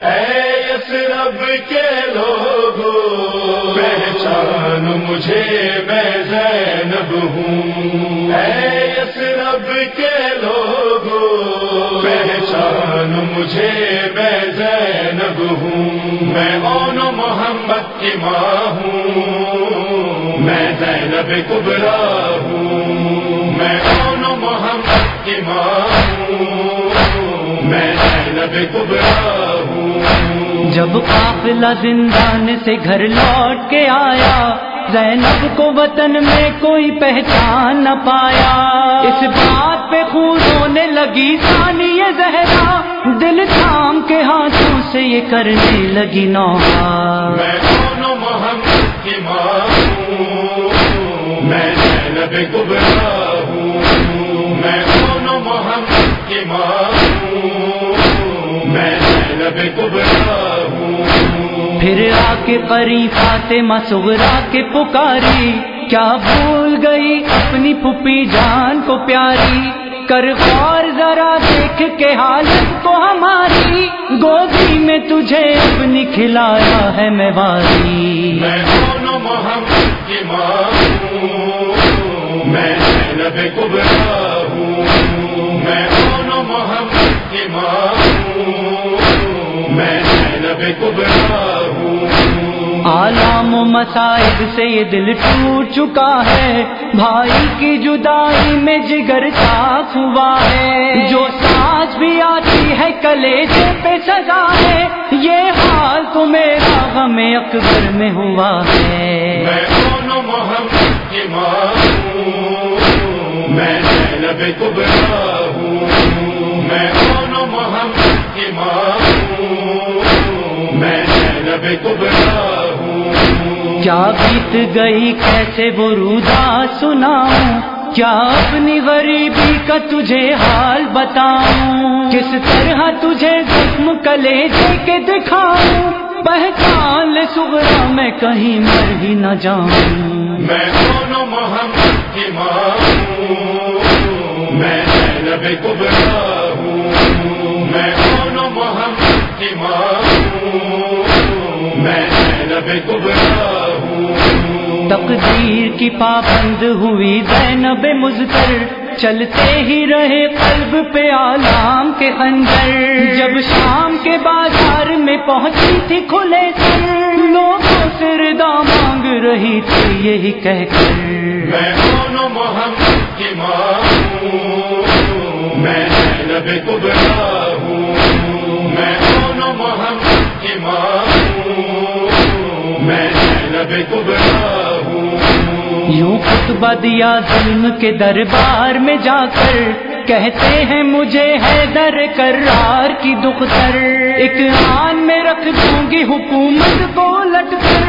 اے یثرب کے لوگوں پہچان مجھے میں زینب ہوں، اے یثرب کے لوگوں پہچان مجھے میں زینب ہوں، میں اون محمد کی ماں ہوں، میں زینب کبریٰ ہوں، میں اون محمد کی ماں ہوں، میں زینب کبریٰ ہوں۔ جب قافلہ زندان سے گھر لوٹ کے آیا، زینب کو وطن میں کوئی پہچان نہ پایا، اس بات پہ خون ہونے لگی ثانیہ زہرا، دل تھام کے ہاتھوں سے یہ کرنے لگی نوحہ، میں اون محمد کی ماں ہوں، میں زینب کبریٰ ہوں، میں اون محمد کی ماں ہوں، میں زینب کبریٰ ہوں۔ پھر آ کے قریب فاطمہ صغریٰ کے پکاری، کیا بھول گئی اپنی پھوپھی جان کو پیاری، کر غور ذرا دیکھ کے حالت کو ہماری، گودی میں تجھے اپنی کھلایا ہے میں واری، میں اون محمد کی ماں ہوں، میں زینب کبریٰ ہوں، میں اون محمد کی ماں ہوں، میں زینب کبریٰ ہوں۔ آلام و مصائب سے یہ دل ٹوٹ چکا ہے، بھائی کی جدائی میں جگر صاف ہوا ہے، جو سانس بھی آتی ہے کلیجے پہ سزا ہے، یہ حال تو میرا غم اکبر میں ہوا ہے، میں اون محمد کی ماں ہوں، میں زینب کبریٰ ہوں، میں اون محمد کی ماں ہوں، میں زینب کبریٰ ہوں۔ کیا بیت گئی کیسے وہ رودا سناؤں، کیا اپنی غریبی کا تجھے حال بتاؤں، کس طرح تجھے زخم کلیجے کے دکھاؤں، پہچان لے صغریٰ میں کہیں مر ہی نہ جاؤں، میں اون محمد کی ماں ہوں، میں زینب کبریٰ ہوں، میں اون محمد کی ماں ہوں، میں زینب کبریٰ ہوں۔ تقدیر کی پابند ہوئی زینب مضطر، چلتے ہی رہے قلب پہ آلام کے خنجر، جب شام کے بازار میں پہنچی تھی کھلے سر، لوگوں سے ردا مانگ رہی تھی یہی کہہ کر، میں اون محمد کی ماں ہوں، میں زینب کبریٰ ہوں، میں اون محمد کی ماں ہوں، میں زینب کبریٰ ہوں۔ یوں خطبہ دیا ظلم کے دربار میں جا کر، کہتے ہیں مجھے حیدر کرار کی دختر، ایک آن میں رکھ دوں گی حکومت کو لٹ کر،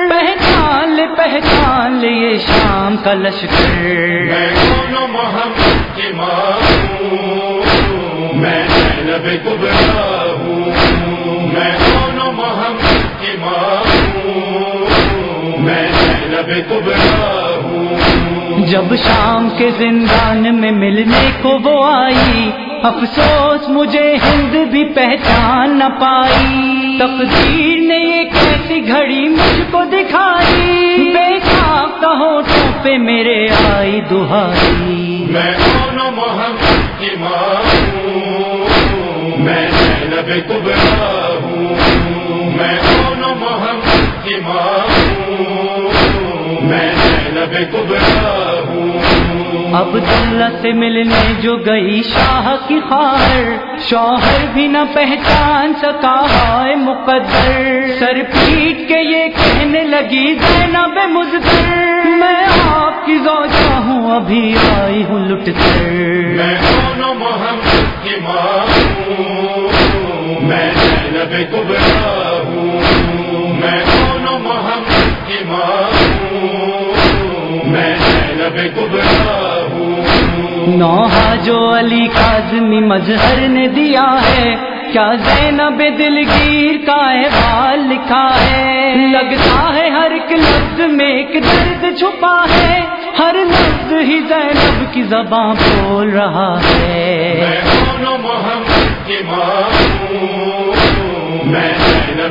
پہچان لے یہ شام کا لشکر، میں اون محمد کی ماں ہوں، میں زینب کبریٰ ہوں، میں اون محمد کی ماں ہوں، میں زینب کبریٰ ہوں۔ جب شام کے زندان میں ملنے کو وہ آئی، افسوس مجھے ہند بھی پہچان نہ پائی، تقدیر نے یہ کیسی گھڑی مجھ کو دکھائی، بے ساختہ ہونٹوں پہ میرے آئی دہائی، میں اون محمد کی ماں ہوں، میں زینب کبریٰ ہوں، میں اون محمد کی ماں ہوں، میں زینب کبریٰ ہوں۔ عبداللہ سے ملنے جو گئی شاہ کی خواہر، شوہر بھی نہ پہچان سکا ہے مقدر، سر پیٹ کے یہ کہنے لگی زینب مضطر، میں آپ کی زوجہ ہوں ابھی آئی ہوں لٹ کر، میں اون محمد کی ماں ہوں، میں زینب کبریٰ ہوں، میں اون محمد کی ماں ہوں، میں زینب کبریٰ ہوں۔ نوحہ جو علی کاظمی مظہر نے دیا ہے، کیا زینب دلگیر کا احوال لکھا ہے، لگتا ہے ہر ایک لفظ میں ایک درد چھپا ہے، ہر لفظ ہی زینب کی زباں بول رہا ہے، میں اون محمد کی ماں ہوں، میں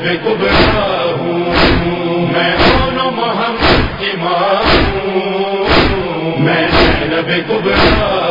زینب کبریٰ ہوں، میں کون محمد کی ماں ہوں، میں زینب کبریٰ